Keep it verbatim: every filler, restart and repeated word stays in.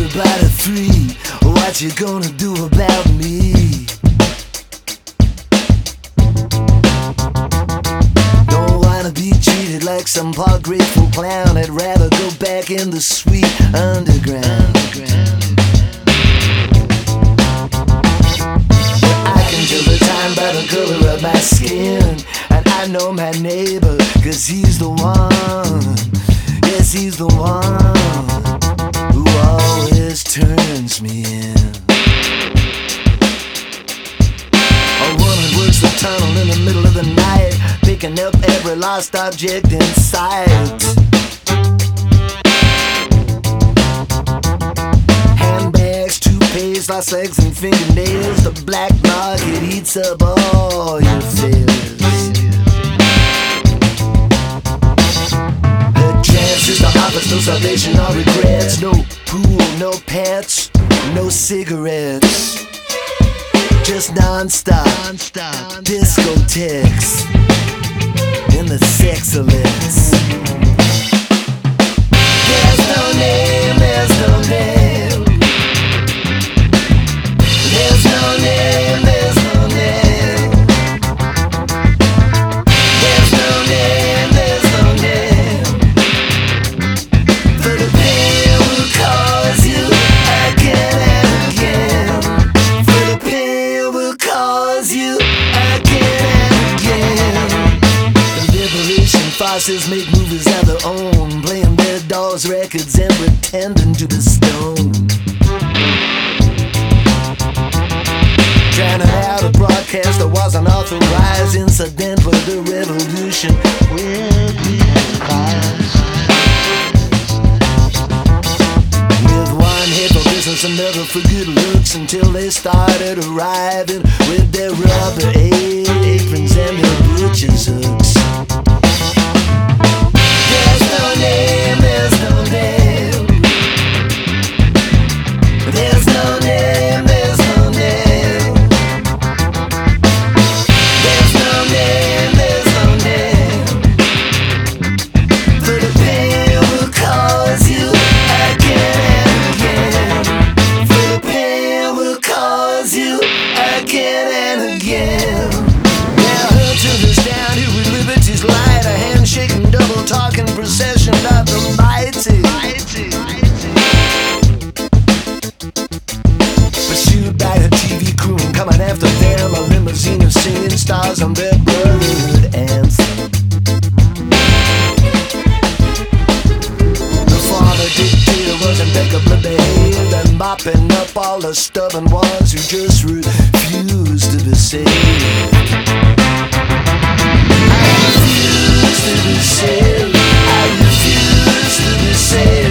everybody free. What you gonna do about me? Don't wanna be treated like some poor grateful clown. I'd rather go back in the sweet underground. I can tell the time by the color of my skin, and I know my neighbor, cause he's the one. Yes, he's the one who always turns me in. A woman works the tunnel in the middle of the night, picking up every lost object in sight. Handbags, toothpaste, lost legs and fingernails. The black market eats up all your failures. The office, no salvation or regrets. No pool, no pets, no cigarettes. Just non-stop, non-stop discotheques in the sexolets. There's no name, there's no name. There's no name, there's no name. There's no name, there's no name. For the pain will cause you again and again. For the pain will cause you again and again. The liberation farces make movies of their own, playing their dolls' records and pretending to be stoned. Drowning out a broadcast that was an authorized incident with the revolution will be advised. With one head for business, another for good looks, until they started arriving with their rubber aprons and their butcher's hooks. There's no name, there's no name. There's no name, there's no name. There's no name, there's no name. For the pain will cause you again and again. For the pain will cause you again and again. Now her to this down here with liberty's light, a handshaking, double talking procession of the mighty. Pursued by a T V crew and coming after them, a limousine of singing stars on their bird anthem. The father dictator was impeccably behaved and mopping up all the stubborn ones who just refused to be saved. I refuse to be saved. I refuse to be saved.